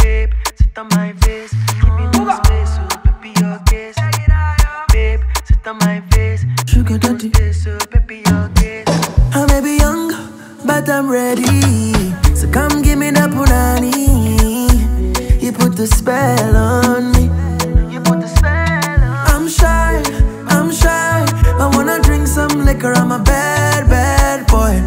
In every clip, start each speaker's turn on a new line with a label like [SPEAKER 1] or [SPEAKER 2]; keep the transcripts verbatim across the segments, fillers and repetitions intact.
[SPEAKER 1] Babe, sit on my face, give me no space, so baby your kiss. Babe, sit on my face,
[SPEAKER 2] sugar daddy,
[SPEAKER 1] so baby your kiss.
[SPEAKER 2] I may be young, but I'm ready. So come give me that punani. You put the spell on me.
[SPEAKER 1] You put the spell on.
[SPEAKER 2] I'm shy, I'm shy. I wanna drink some liquor. I'm a bad, bad boy.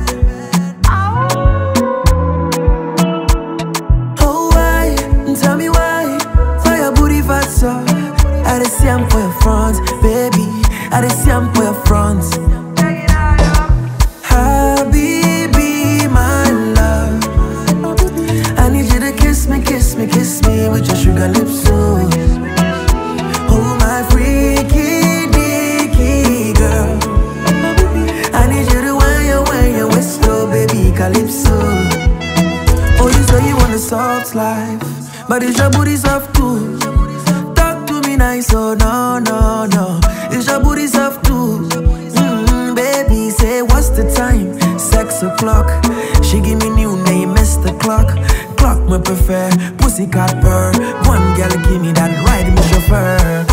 [SPEAKER 2] Oh why? Tell me why? For your booty fat so I just see I'm for your front, baby. I just see I'm for your front. Habibi, my love, I need you to kiss me, kiss me, kiss me with your sugar lips, so. Oh my freaky, dicky girl, I need you to wind your, wind your waist, oh baby, calypso. Oh, you say you want a soft life, but is your booty soft too? Talk to me nice, oh no, no, no. Is your booty soft too? Mm, baby, say what's the time? Six o'clock. She give me new name, Mister Clock. Clock me prefer, pussycat purr. One girl give me that ride, me chauffeur.